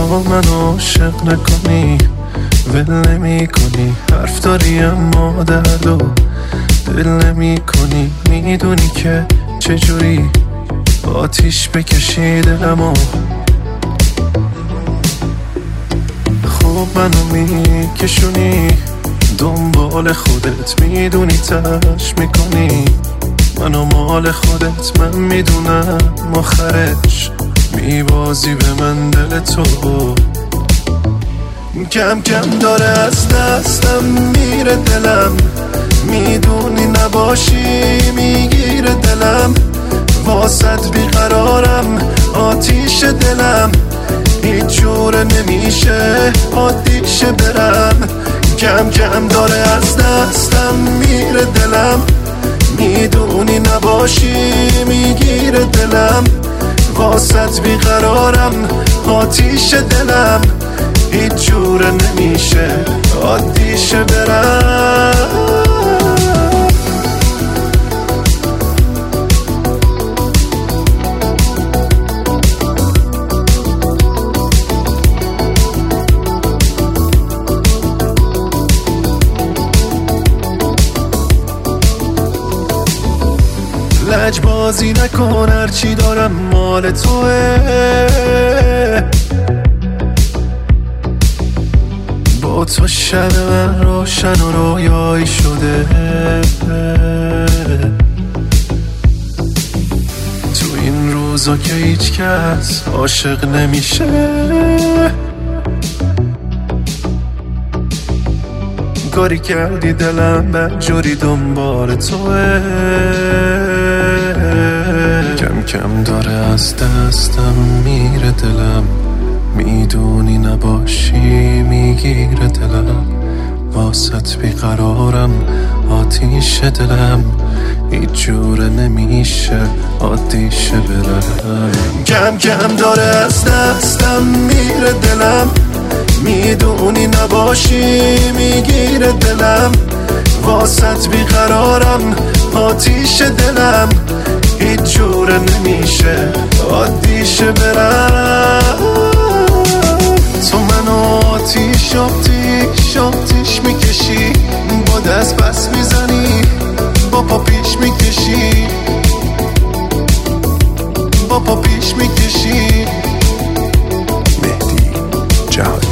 تا منو عاشق نکنی ول نمی کنی، حرف داری اما دردو دل نمی کنی. میدونی که چجوری آتیش بکشی دلمو، خوب منو میکشونی دنبال خودت، میدونی تلاش میکنی منو مال خودت. من میدونم آخرش میبازی به من دل تو، کم کم داره از دستم میره دلم، میدونی نباشی میگیره دلم. واسط بیقرارم آتیش دلم، هیچ جوره نمیشه عادیشه برم. کم کم داره از دستم میره دلم، میدونی نباشی میگیره دلم. واسط بیقرارم آتیش دلم، هیچ جوره نمیشه عادیشه برم. لج بازی نکن، هرچی دارم مال توه. با تو شب من روشن و رویایی شده، تو این روزا که هیچ کس عاشق نمیشه. کاری کردی دلم بدجوری دنبال توه، کم کم داره از دستم میره دلم، میدونی نباشی میگیره دلم. واسط بیقرارم آتیش دلم، هیچ جوره نمیشه عادیشه برم. کم کم داره از دستم میره دلم، میدونی نباشی میگیره دلم. واسط بیقرارم آتیش دلم، هیچ جوره نمیشه عادیشه برم. تو منو آتیش آتیش میکشی، با دست بس میزنی با پا پیش میکشی، با پا پیش میکشی. مهدی جهانی.